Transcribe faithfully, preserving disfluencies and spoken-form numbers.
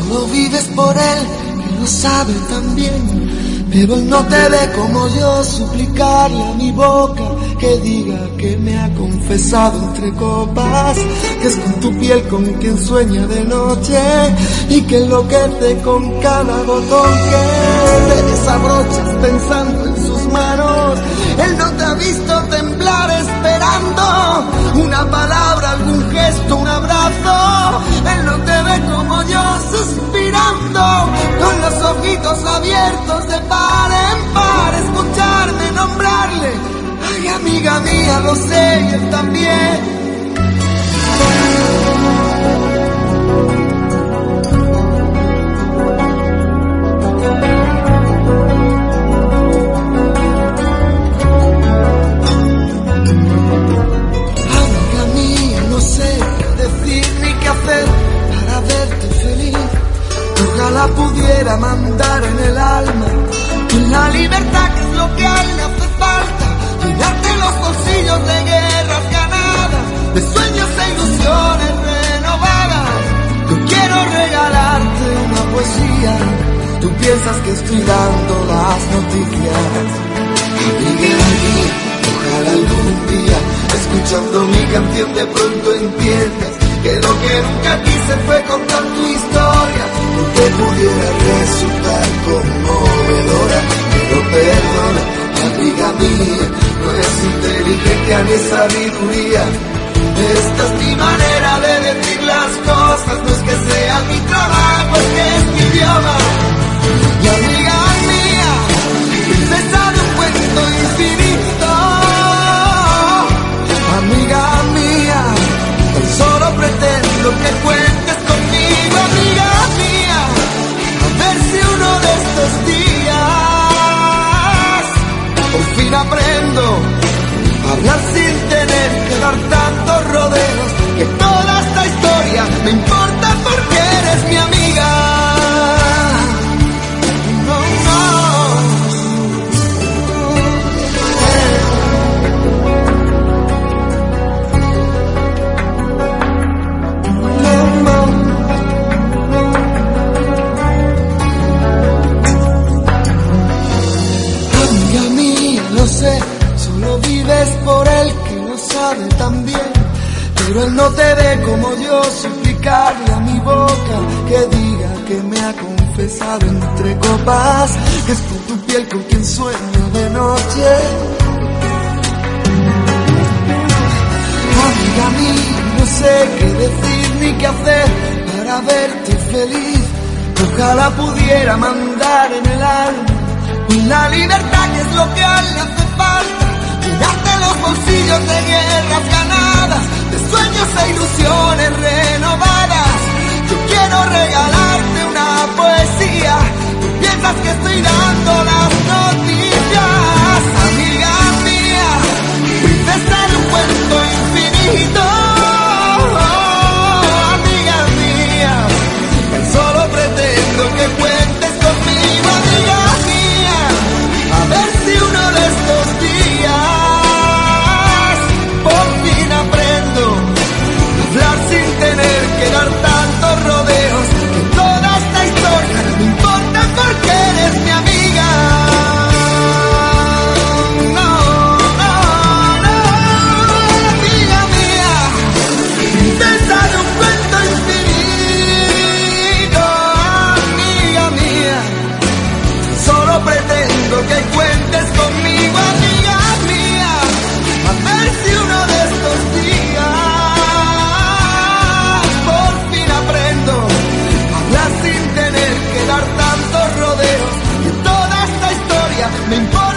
solo vives por él, que lo sabe también. Pero él no te ve como yo, suplicarle a mi boca que diga que me ha confesado entre copas, que es con tu piel con quien sueña de noche y que enloquece con cada botón que te desabrochas pensando en sus manos. Él no te ha visto temblar esperando una palabra, algún gesto, un abrazo. Él no te ve como yo suspirando con los ojitos abiertos de par en par, escucharme nombrarle. Ay, amiga mía, lo sé y él también. Ojalá pudiera mandar en el alma en la libertad, que es lo que a él le hace falta, llenarte los bolsillos de guerras ganadas, de sueños e ilusiones renovadas. Yo quiero regalarte una poesía, tú piensas que estoy dando las noticias. Amiga mía, ojalá algún día, escuchando mi canción, de pronto entiendas que lo que nunca quise fue contar tu historia, porque pudiera resultar conmovedora. Pero perdona, amiga mía, no es inteligencia ni sabiduría. Esta es mi manera de decir las cosas, no es que sea mi trabajo, es que es mi idioma. Y amiga mía, princesa de un cuento infinito. Amiga mía, solo pretendo que cuentes conmigo, amiga mía, a ver si uno de estos días por fin aprendo a hablar sin tener que dar tantos rodeos, que toda esta historia me importa porque eres mi amiga. No, no. Solo vives por él, que lo sabe también. Pero él no te ve como yo, suplicarle a mi boca que diga que me ha confesado entre copas, que es por tu piel con quien sueño de noche. Amiga mía, no sé qué decir ni qué hacer para verte feliz. Ojalá pudiera mandar en el alma la libertad, que es lo que a él le hace falta, llenarte los bolsillos de guerras ganadas, de sueños e ilusiones renovadas. Yo quiero regalarte una poesía, tú piensas que estoy dando las noticias. Amiga mía, princesa de un cuento infinito. Amiga mía, tan solo pretendo que cuentes conmigo, amiga mía, a ver si uno de estos días por fin aprendo a hablar sin tener que dar tantos rodeos, que toda esta historia no me importa porque eres mi amiga. No, no, no, amiga mía, princesa de un cuento infinito. Amiga mía, solo pretendo que cuentes conmigo, amiga mía, a ver si uno de estos días por fin aprendo a hablar sin tener que dar tantos rodeos, que toda esta historia me importa.